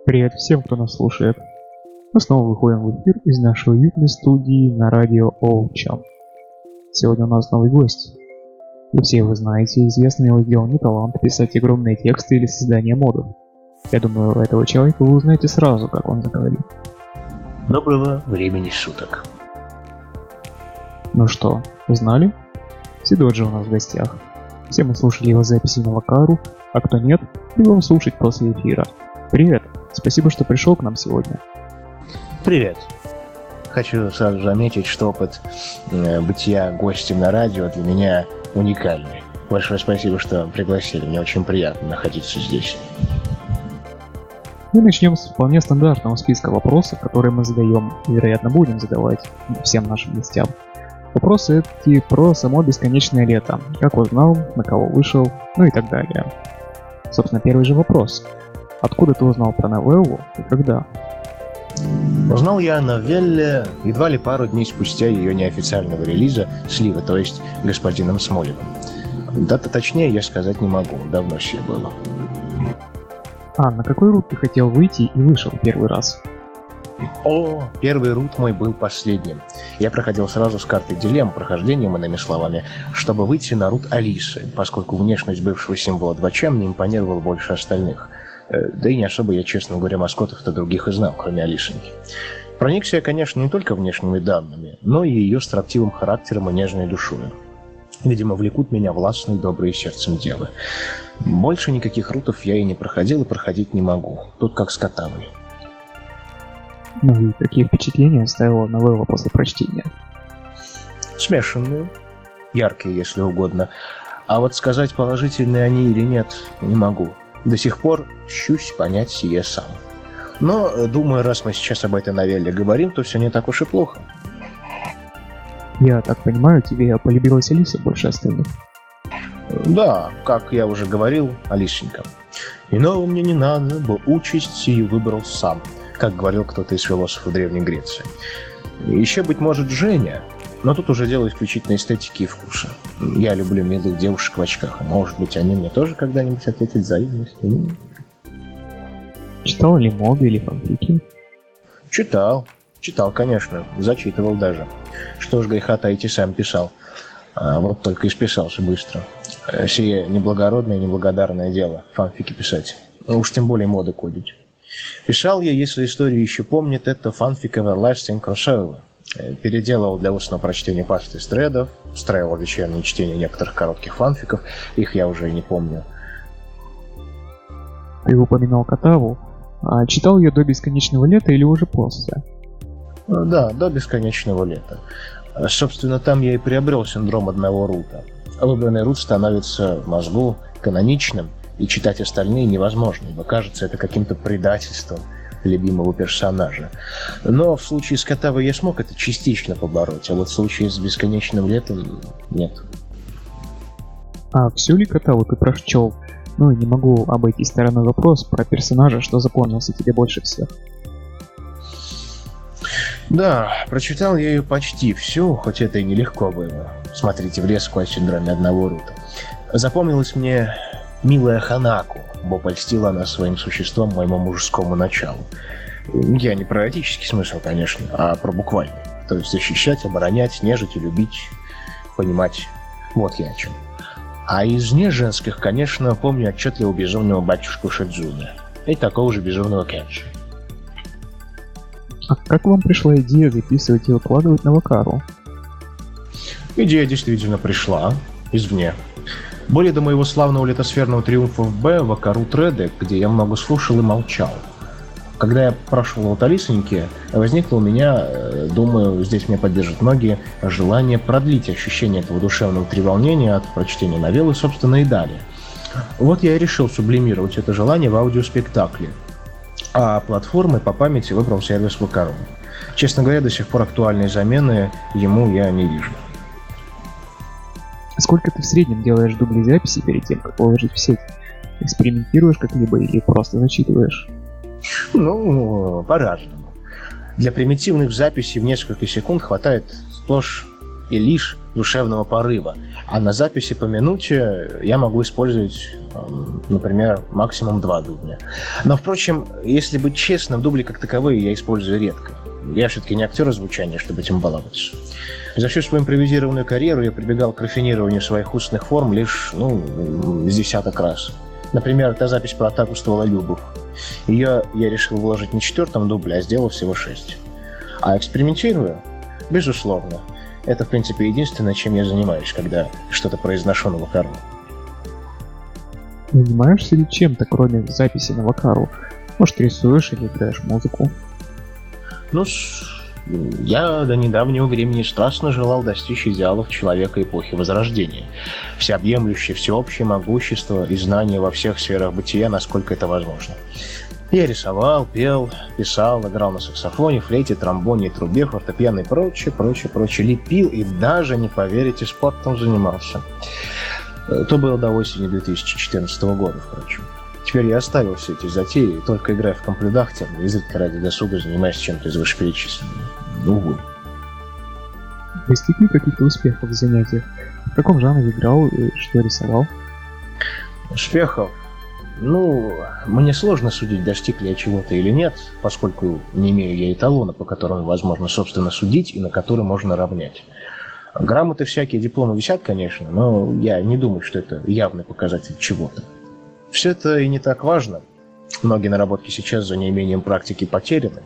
Привет всем, кто нас слушает. Мы снова выходим в эфир из нашей уютной студии на радио Оучам. Сегодня у нас новый гость. Вы все его знаете, известный его сделал не талант писать огромные тексты или создание модов. Я думаю, этого человека вы узнаете сразу, как он заговорит. Доброго времени суток. Ну что, узнали? Сидоджи у нас в гостях. Все мы слушали его записи на Вакару, а кто нет, будем слушать после эфира. Привет, спасибо, что пришел к нам сегодня. Привет. Хочу сразу заметить, что опыт бытия гостем на радио для меня уникальный. Большое спасибо, что пригласили. Мне очень приятно находиться здесь. Мы начнем с вполне стандартного списка вопросов, которые мы задаем и, вероятно, будем задавать всем нашим гостям. Вопросы эти про само бесконечное лето. Как узнал, на кого вышел, ну и так далее. Собственно, первый же вопрос. Откуда ты узнал про новеллу и когда? Узнал я о новелле едва ли пару дней спустя ее неофициального релиза «Слива», то есть господином Смолиным. Дата точнее я сказать не могу, давно все было. А, на какой рут ты хотел выйти и вышел первый раз? Первый рут мой был последним. Я проходил сразу с картой дилемм, прохождением, иными словами, чтобы выйти на рут Алисы, поскольку внешность бывшего символа 2Ч мне импонировала больше остальных. Да и не особо я, честно говоря, маскотов-то других и знал, кроме Алисоньки. Проникся я, конечно, не только внешними данными, но и ее строптивым характером и нежной душой. Видимо, влекут меня властные добрые сердцем девы. Больше никаких рутов я и не проходил, и проходить не могу. Тут как с Катавой. Ну и какие впечатления оставила новелла после прочтения? Смешанные, яркие, если угодно. А вот сказать, положительные они или нет, не могу. До сих пор щусь понять сие сам. Но, думаю, раз мы сейчас об этой новелле говорим, то все не так уж и плохо. Я так понимаю, тебе полюбилась Алиса больше остальных? Да, как я уже говорил, Алисенька. Иного мне не надо, бо участь сию выбрал сам, как говорил кто-то из философов Древней Греции. Еще, быть может, Женя, но тут уже дело исключительно эстетики и вкуса. Я люблю милых девушек в очках, может быть, они мне тоже когда-нибудь ответят взаимностью. Читал ли моды или фанфики? Читал, конечно, зачитывал даже. Что ж греха таить, и сам писал. Вот только исписался быстро. Сие неблагородное и неблагодарное дело, фанфики писать. Уж тем более моды кодить. Писал я, если историю еще помнит, это фанфик Everlasting Crossover. Переделал для устного прочтения паст из тредов, встраивал вечернее чтение некоторых коротких фанфиков, их я уже и не помню. Ты упоминал Катаву. А читал ее до бесконечного лета или уже после? Да, до бесконечного лета. Собственно, там я и приобрел синдром одного рута. Выбранный рут становится в мозгу каноничным, и читать остальные невозможно, ибо кажется это каким-то предательством любимого персонажа. Но в случае с Катавой я смог это частично побороть, а вот в случае с бесконечным летом нет. А всю ли Катаву ты прочел? Ну и не могу обойти стороной вопрос про персонажа, что запомнился тебе больше всех. Да, прочитал я ее почти всю, хоть это и нелегко было. Смотрите, в леску о синдроме одного рута. Запомнилась мне милая Ханаку, бо польстила она своим существом моему мужскому началу. Я не про эротический смысл, конечно, а про буквальный. То есть защищать, оборонять, нежить и любить, понимать. Вот я о чем. А из неженских, конечно, помню отчетливо безумного батюшку Шидзуне и такого же безумного Кенджи. А как вам пришла идея записывать и выкладывать на Вакару? Идея действительно пришла извне. Более до моего славного летосферного триумфа в Б, Вакару Треды, где я много слушал и молчал. Когда я прошел от Алисоньки, возникло у меня, думаю, здесь меня поддержат многие, желание продлить ощущение этого душевного треволнения от прочтения новеллы, собственно, и далее. Вот я и решил сублимировать это желание в аудиоспектакле. А платформой по памяти выбрал сервис Вакару. Честно говоря, до сих пор актуальной замены ему я не вижу. Сколько ты в среднем делаешь дублей записи перед тем, как положить в сеть? Экспериментируешь как-либо или просто зачитываешь? Ну, по-разному. Для примитивных записей в несколько секунд хватает сплошь и лишь душевного порыва. А на записи по минуте я могу использовать, например, максимум 2 дубля. Но, впрочем, если быть честным, дубли как таковые я использую редко. Я все-таки не актер звучания, чтобы этим баловаться. За всю свою импровизированную карьеру я прибегал к рафинированию своих устных форм лишь, с десяток раз. Например, та запись про атаку ствололюбов. Ее я решил вложить не в 4-м дубле, а сделал всего 6. А экспериментирую? Безусловно. Это, в принципе, единственное, чем я занимаюсь, когда что-то произношу на вокару. Занимаешься ли чем-то, кроме записи на вокару? Может, рисуешь или играешь музыку? Я до недавнего времени страстно желал достичь идеалов человека эпохи Возрождения. Всеобъемлющее, всеобщее могущество и знания во всех сферах бытия, насколько это возможно. Я рисовал, пел, писал, играл на саксофоне, флейте, тромбоне, трубе, фортепиано и прочее, лепил и даже, не поверите, спортом занимался. То было до осени 2014 года, впрочем. Теперь я оставил все эти затеи и только играю в комплюдахтер, изредка ради досуга занимаюсь чем-то из вышеперечисленного. Увы. Достигли каких-то успехов в занятиях? В каком жанре играл и что рисовал? Успехов? Мне сложно судить, достиг ли я чего-то или нет, поскольку не имею я эталона, по которому возможно, собственно, судить и на который можно равнять. Грамоты всякие, дипломы висят, конечно, но я не думаю, что это явный показатель чего-то. Все это и не так важно. Многие наработки сейчас за неимением практики потеряны.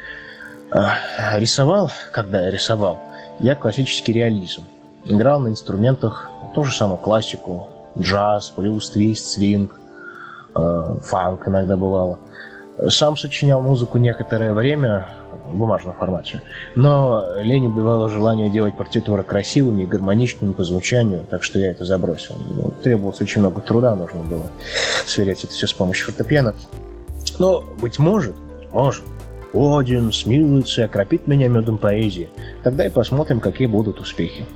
Когда я рисовал, я классический реализм. Играл на инструментах ту же самую классику, джаз, блюз, твист, свинг, фанк иногда бывало. Сам сочинял музыку некоторое время в бумажном формате, но лень убивало желание делать партитуры красивыми и гармоничными по звучанию, так что я это забросил. Требовалось очень много труда, нужно было сверять это все с помощью фортепиано. Но, быть может, Один смилуется и окропит меня медом поэзии. Тогда и посмотрим, какие будут успехи.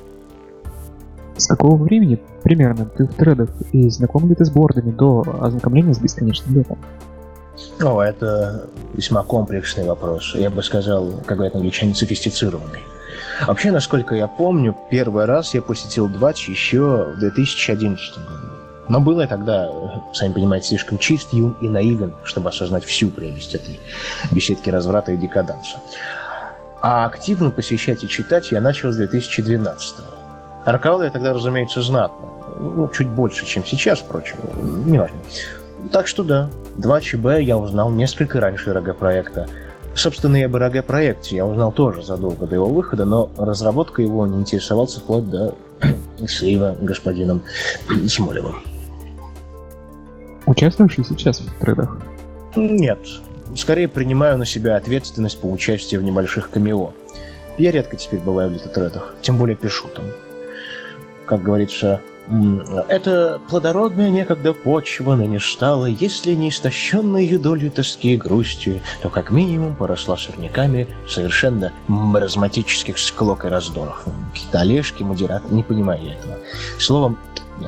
С какого времени примерно ты в тредах и знаком ли ты с бордами до ознакомления с бесконечным летом? Это весьма комплексный вопрос. Я бы сказал, как говорят англичане, софистицированный. Вообще, насколько я помню, первый раз я посетил Двач еще в 2011 году. Но было я тогда, сами понимаете, слишком чист, юн и наивен, чтобы осознать всю прелесть этой беседки разврата и декаданса. А активно посещать и читать я начал с 2012-го. Роковал я тогда, разумеется, знатно. Чуть больше, чем сейчас, впрочем. Неважно. Так что да, 2ЧБ я узнал несколько раньше РГ-проекта. Собственно, и об РГ-проекте я узнал тоже задолго до его выхода, но разработка его не интересовался вплоть до сейва господином Смолевым. Участвуешь ли сейчас в тредах? Нет. Скорее принимаю на себя ответственность по участию в небольших камео. Я редко теперь бываю в литотредах, тем более пишу там. Как говорится, это плодородная некогда почва ныне стала, если не истощенная ее долю тоски и грусти, то как минимум поросла сорняками совершенно маразматических склок и раздоров. Какие-то Олежки, модераторы, не понимаю я этого. Словом, нет.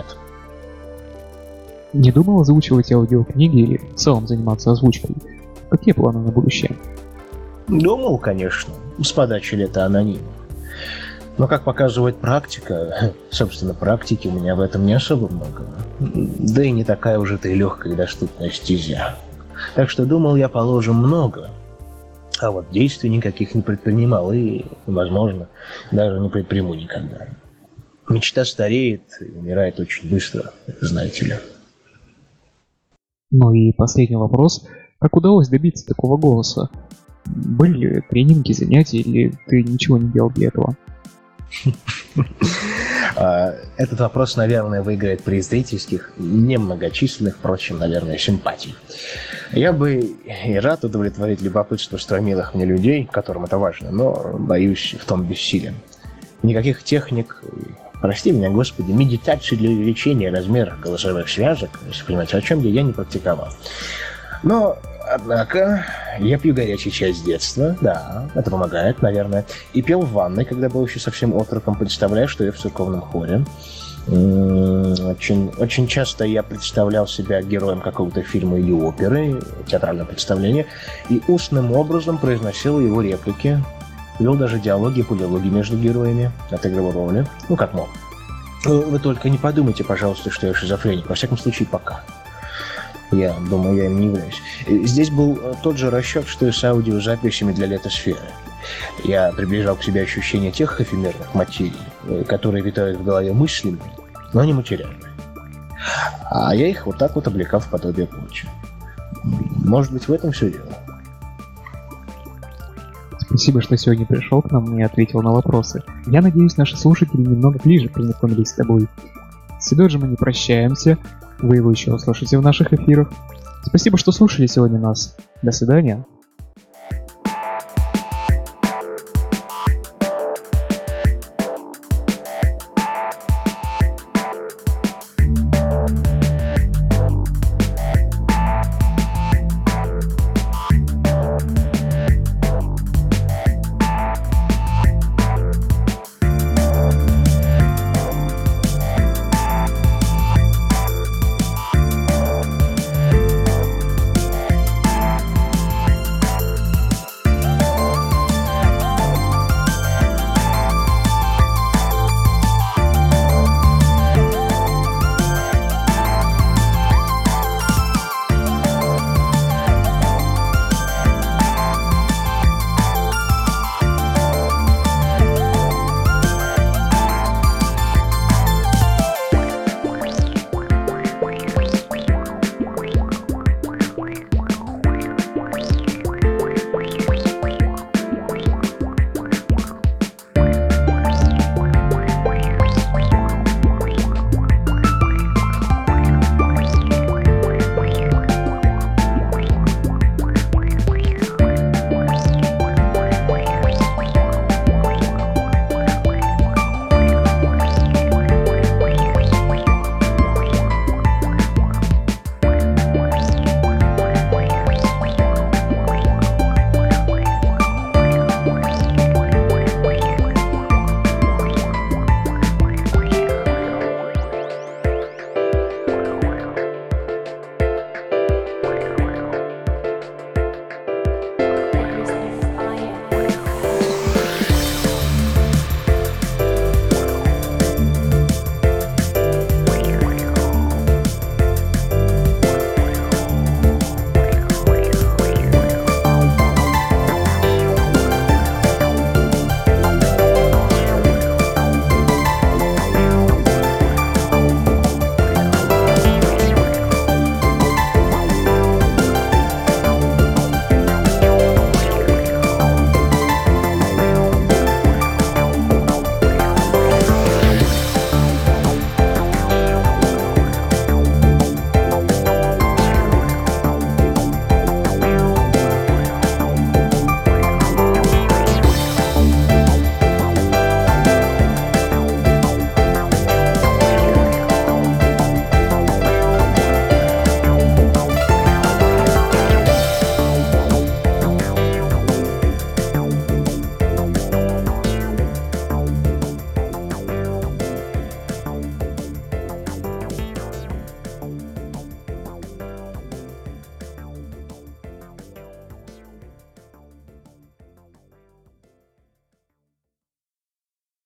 Не думал озвучивать аудиокниги или в целом заниматься озвучкой? Какие планы на будущее? Думал, конечно, с подачи лета анонима. Но, как показывает практика, собственно, практики у меня в этом не особо много. Да и не такая уже и легкая и доступная стезя. Так что думал я, положим, много. А вот действий никаких не предпринимал и, возможно, даже не предприму никогда. Мечта стареет и умирает очень быстро, знаете ли. Ну и последний вопрос. Как удалось добиться такого голоса? Были ли тренинги, занятия, или ты ничего не делал для этого? Этот вопрос, наверное, выиграет при зрительских, немногочисленных, впрочем, наверное, симпатий. Я бы и рад удовлетворить любопытство стромилых мне людей, которым это важно, но, боюсь, в том бессилен. Никаких техник, прости меня, Господи, медитации для увеличения размера голосовых связок, если понимаете, о чем я не практиковал. Но, однако, я пью горячий чай с детства, да, это помогает, наверное, и пел в ванной, когда был еще совсем отроком, представляю, что я в церковном хоре. Очень часто я представлял себя героем какого-то фильма или оперы, театрального представления, и устным образом произносил его реплики. вел даже диалоги и полилоги между героями, отыгрывал роли, ну как мог. Вы только не подумайте, пожалуйста, что я шизофреник, во всяком случае пока. Я думаю, я им не являюсь. Здесь был тот же расчет, что и с аудиозаписями для летосферы. Я приближал к себе ощущение тех эфемерных материй, которые витают в голове мыслями, но не материальные. А я их вот так вот облекал в подобие плоти. Может быть, в этом все дело. Спасибо, что сегодня пришел к нам и ответил на вопросы. Я надеюсь, наши слушатели немного ближе познакомились с тобой. С Седой же мы не прощаемся. Вы его еще услышите в наших эфирах. Спасибо, что слушали сегодня нас. До свидания.